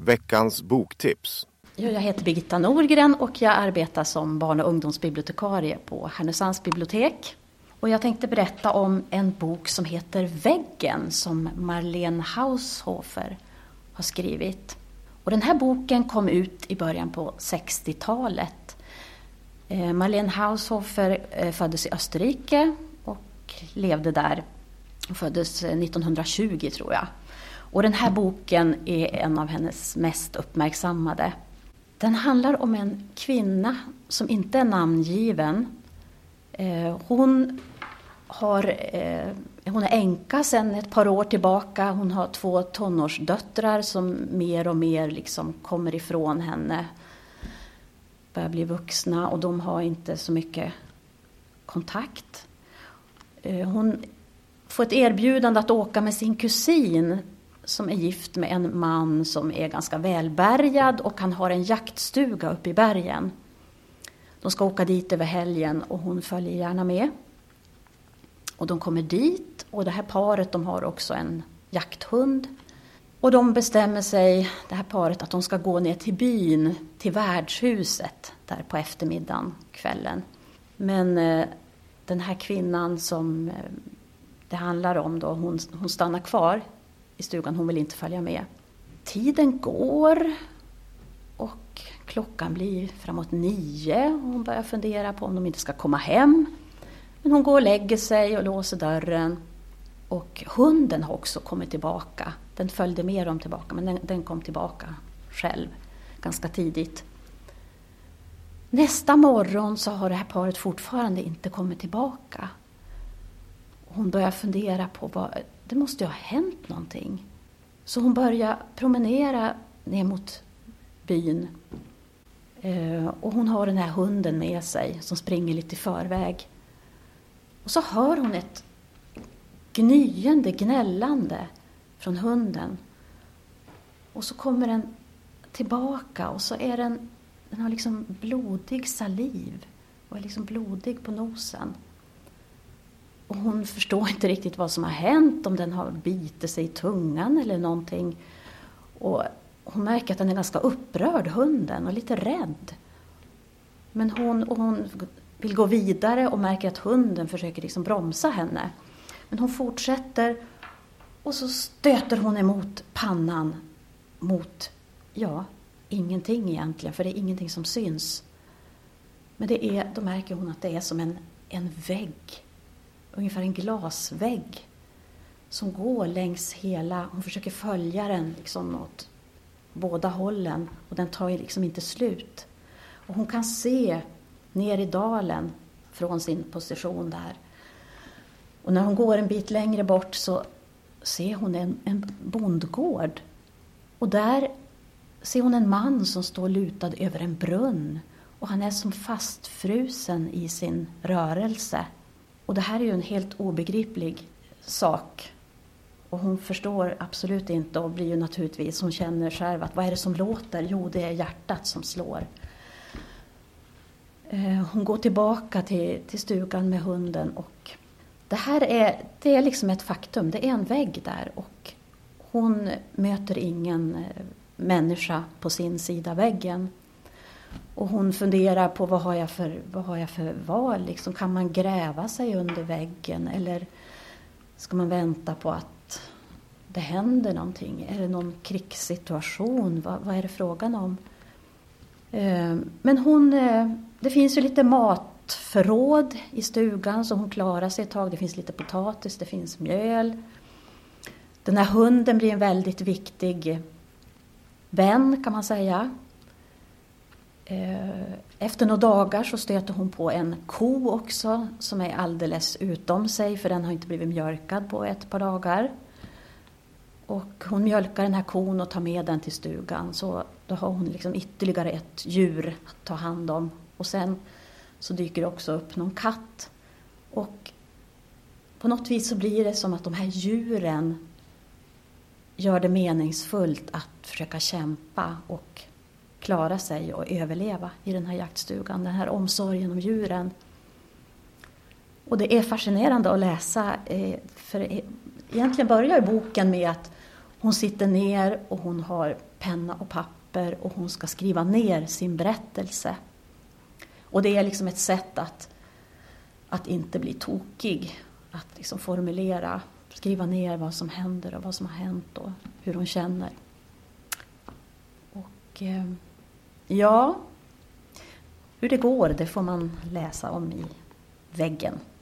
Veckans boktips. Jag heter Birgitta Norgren och jag arbetar som barn- och ungdomsbibliotekarie på Härnösands bibliotek. Och jag tänkte berätta om en bok som heter Väggen som Marlene Haushofer har skrivit. Och den här boken kom ut i början på 60-talet. Marlene Haushofer föddes i Österrike och levde där. Hon föddes 1920 tror jag. Och den här boken är en av hennes mest uppmärksammade. Den handlar om en kvinna som inte är namngiven. Hon är änka sedan ett par år tillbaka. Hon har 2 tonårsdöttrar som mer och mer liksom kommer ifrån henne. Börjar bli vuxna och de har inte så mycket kontakt. Hon får ett erbjudande att åka med sin kusin som är gift med en man som är ganska välbärgad och han har en jaktstuga uppe i bergen. De ska åka dit över helgen och hon följer gärna med. Och de kommer dit och det här paret de har också en jakthund. Och de bestämmer sig, det här paret, att de ska gå ner till byn, till värdshuset där på eftermiddagen, kvällen. Men den här kvinnan som det handlar om då, hon stannar kvar i stugan, hon vill inte följa med. Tiden går och klockan blir framåt 9 och hon börjar fundera på om de inte ska komma hem. Men hon går och lägger sig och låser dörren och hunden har också kommit tillbaka. Den följde med dem tillbaka men den kom tillbaka själv ganska tidigt. Nästa morgon så har det här paret fortfarande inte kommit tillbaka. Hon börjar fundera på det måste ju ha hänt någonting. Så hon börjar promenera ner mot byn. Och hon har den här hunden med sig som springer lite i förväg. Och så hör hon ett gnällande från hunden. Och så kommer den tillbaka och så är den har liksom blodig saliv och är liksom blodig på nosen. Och hon förstår inte riktigt vad som har hänt, om den har bitit sig i tungan eller någonting. Och hon märker att den är ganska upprörd, hunden, och lite rädd. Men hon vill gå vidare och märker att hunden försöker liksom bromsa henne. Men hon fortsätter och så stöter hon emot pannan mot, ingenting egentligen, för det är ingenting som syns. Men då märker hon att det är som en vägg. Ungefär en glasvägg som går längs hon försöker följa den liksom åt båda hållen och den tar ju liksom inte slut. Och hon kan se ner i dalen från sin position där. Och när hon går en bit längre bort så ser hon en bondgård. Och där ser hon en man som står lutad över en brunn. Och han är som fastfrusen i sin rörelse. Och det här är ju en helt obegriplig sak. Och hon förstår absolut inte och blir ju naturligtvis, hon känner själv att vad är det som låter? Jo, det är hjärtat som slår. Hon går tillbaka till stugan med hunden och det är liksom ett faktum. Det är en vägg där och hon möter ingen människa på sin sida väggen. Och hon funderar på vad har jag för val? Liksom, kan man gräva sig under väggen eller ska man vänta på att det händer någonting? Är det någon krigssituation? Vad är det frågan om? Men det finns ju lite matförråd i stugan så hon klarar sig ett tag. Det finns lite potatis, det finns mjöl. Den här hunden blir en väldigt viktig vän kan man säga. Efter några dagar så stöter hon på en ko också som är alldeles utom sig för den har inte blivit mjölkad på ett par dagar. Och hon mjölkar den här kon och tar med den till stugan så då har hon liksom ytterligare ett djur att ta hand om. Och sen så dyker det också upp någon katt. Och på något vis så blir det som att de här djuren gör det meningsfullt att försöka kämpa och klara sig och överleva i den här jaktstugan. Den här omsorgen om djuren. Och det är fascinerande att läsa. För egentligen börjar boken med att Hon sitter ner och hon har penna och papper och hon ska skriva ner sin berättelse. Och det är liksom ett sätt att inte bli tokig. Att liksom formulera, skriva ner vad som händer och vad som har hänt och hur hon känner. Och ja, hur det går det får man läsa om i väggen.